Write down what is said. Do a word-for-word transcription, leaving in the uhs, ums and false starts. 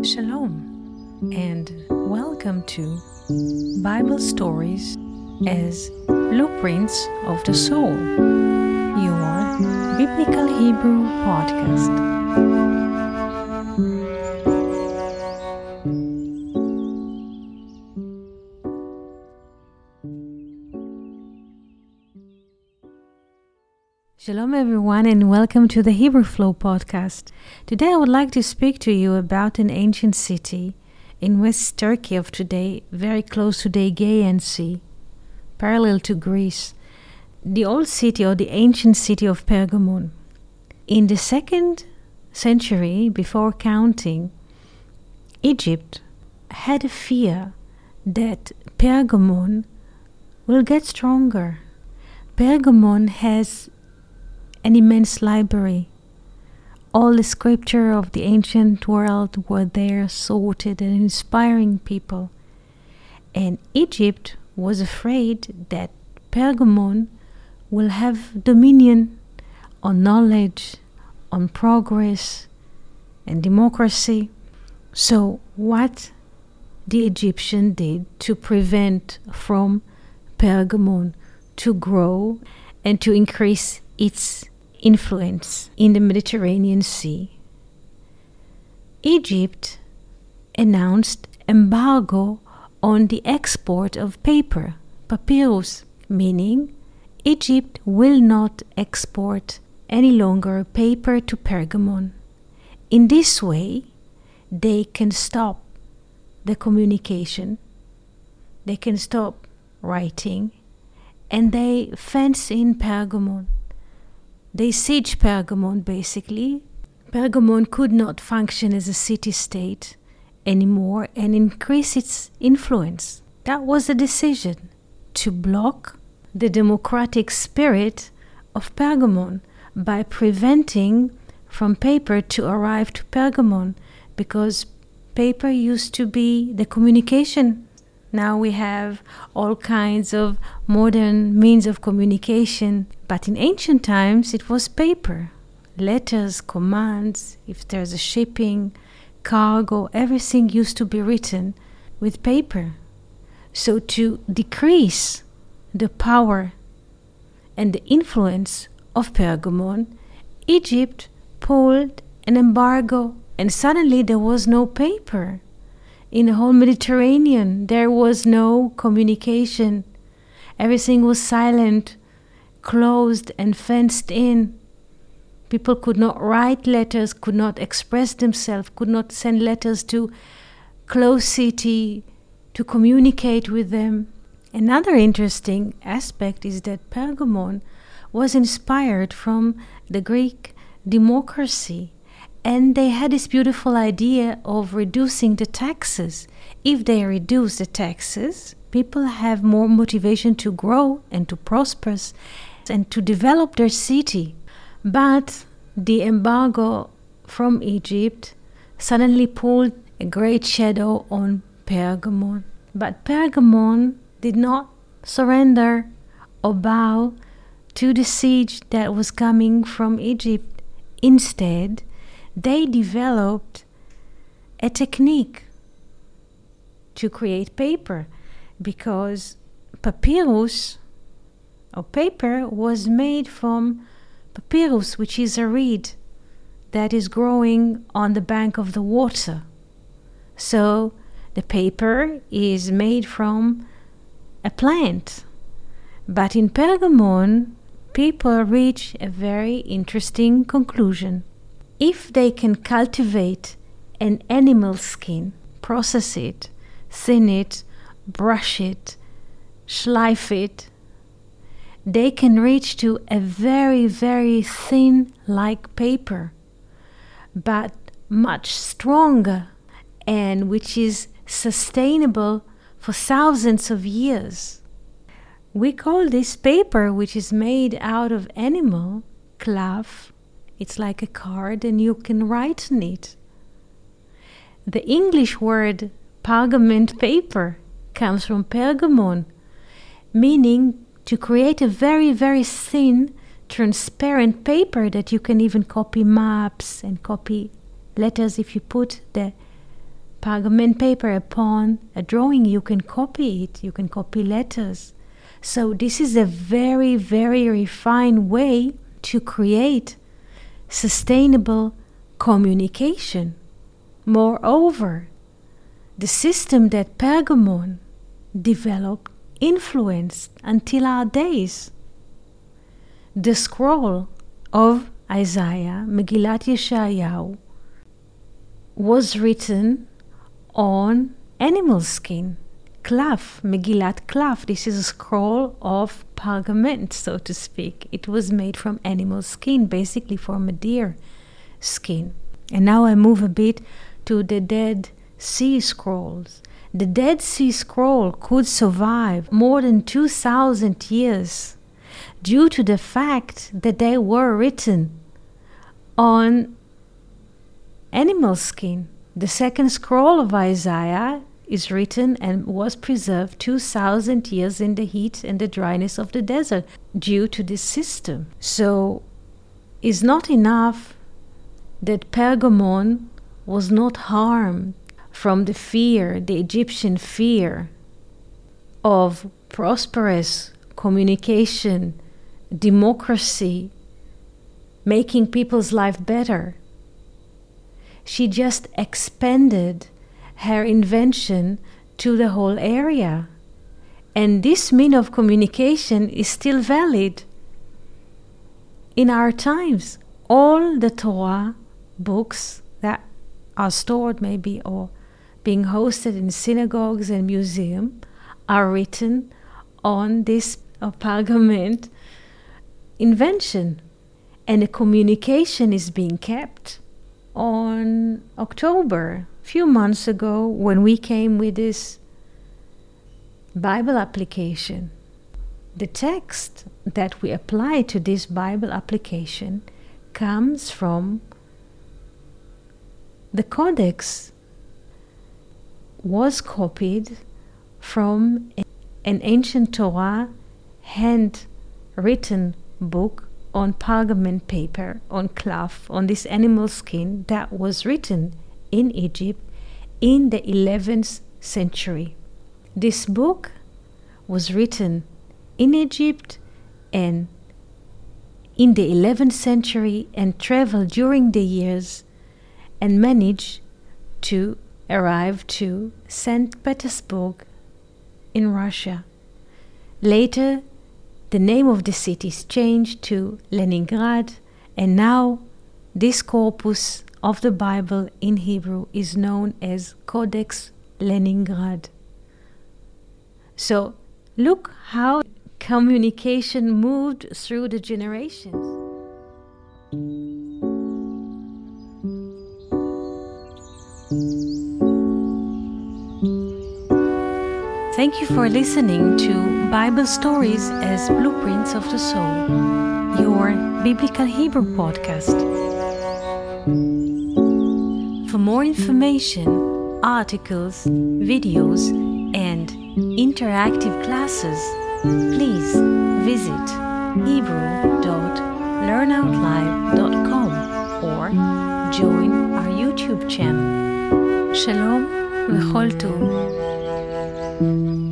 Shalom and welcome to Bible Stories as Blueprints of the Soul, your Biblical Hebrew podcast. Shalom everyone and welcome to the Hebrew Flow podcast. Today I would like to speak to you about an ancient city in West Turkey of today, very close to the Aegean Sea, parallel to Greece, the old city or the ancient city of Pergamon. In the second century before counting, Egypt had a fear that Pergamon will get stronger. Pergamon has an immense library. All the scripture of the ancient world were there, sorted and inspiring people. And Egypt was afraid that Pergamon will have dominion on knowledge, on progress and democracy. So what the Egyptian did to prevent from Pergamon to grow and to increase its influence in the Mediterranean Sea, Egypt announced embargo on the export of paper, papyrus, meaning Egypt will not export any longer paper to Pergamon. In this way, they can stop the communication, they can stop writing, and they fence in Pergamon. They siege Pergamon, basically. Pergamon could not function as a city-state anymore and increase its influence. That was the decision, to block the democratic spirit of Pergamon by preventing from paper to arrive to Pergamon, because paper used to be the communication. Now we have all kinds of modern means of communication, but in ancient times it was paper. Letters, commands, if there's a shipping, cargo, everything used to be written with paper. So to decrease the power and the influence of Pergamon, Egypt pulled an embargo, and suddenly there was no paper. In the whole Mediterranean, there was no communication. Everything was silent, closed and fenced in. People could not write letters, could not express themselves, could not send letters to close city to communicate with them. Another interesting aspect is that Pergamon was inspired from the Greek democracy. And they had this beautiful idea of reducing the taxes. If they reduce the taxes, people have more motivation to grow and to prosper and to develop their city. But the embargo from Egypt suddenly pulled a great shadow on Pergamon. But Pergamon did not surrender or bow to the siege that was coming from Egypt. Instead, they developed a technique to create paper, because papyrus or paper was made from papyrus, which is a reed that is growing on the bank of the water. So the paper is made from a plant. But in Pergamon, people reach a very interesting conclusion. If they can cultivate an animal skin, process it, thin it, brush it, schlife it, they can reach to a very, very thin like paper, but much stronger, and which is sustainable for thousands of years. We call this paper, which is made out of animal, cloth. It's like a card and you can write on it. The English word pergament paper comes from Pergamon, meaning to create a very, very thin, transparent paper that you can even copy maps and copy letters if you put the pergament paper upon a drawing, you can copy it, you can copy letters. So this is a very, very refined way to create sustainable communication. Moreover, the system that Pergamon developed influenced until our days. The scroll of Isaiah, Megillat Yeshayahu, was written on animal skin. Cloth, Megillat cloth. This is a scroll of pergament, so to speak. It was made from animal skin, basically from a deer skin. And now I move a bit to the Dead Sea Scrolls. The Dead Sea Scroll could survive more than two thousand years due to the fact that they were written on animal skin. The second scroll of Isaiah is written and was preserved two thousand years in the heat and the dryness of the desert due to this system. So it's not enough that Pergamon was not harmed from the fear, the Egyptian fear of prosperous communication, democracy, making people's life better. She just expanded her invention to the whole area. And this mean of communication is still valid in our times. All the Torah books that are stored maybe or being hosted in synagogues and museums are written on this uh, pergament invention. And the communication is being kept. On October, a few months ago, when we came with this Bible application, the text that we apply to this Bible application comes from the Codex, was copied from an ancient Torah hand-written book on pergament paper, on cloth, on this animal skin that was written in Egypt in the eleventh century. This book was written in Egypt and in the eleventh century and traveled during the years and managed to arrive to Saint Petersburg in Russia. Later, the name of the city is changed to Leningrad, and now this corpus of the Bible in Hebrew is known as Codex Leningrad. So look how communication moved through the generations. Thank you for listening to Bible Stories as Blueprints of the Soul, your Biblical Hebrew podcast. For more information, articles, videos, and interactive classes, please visit hebrew dot learn out live dot com or join our YouTube channel. Shalom v'chol tov.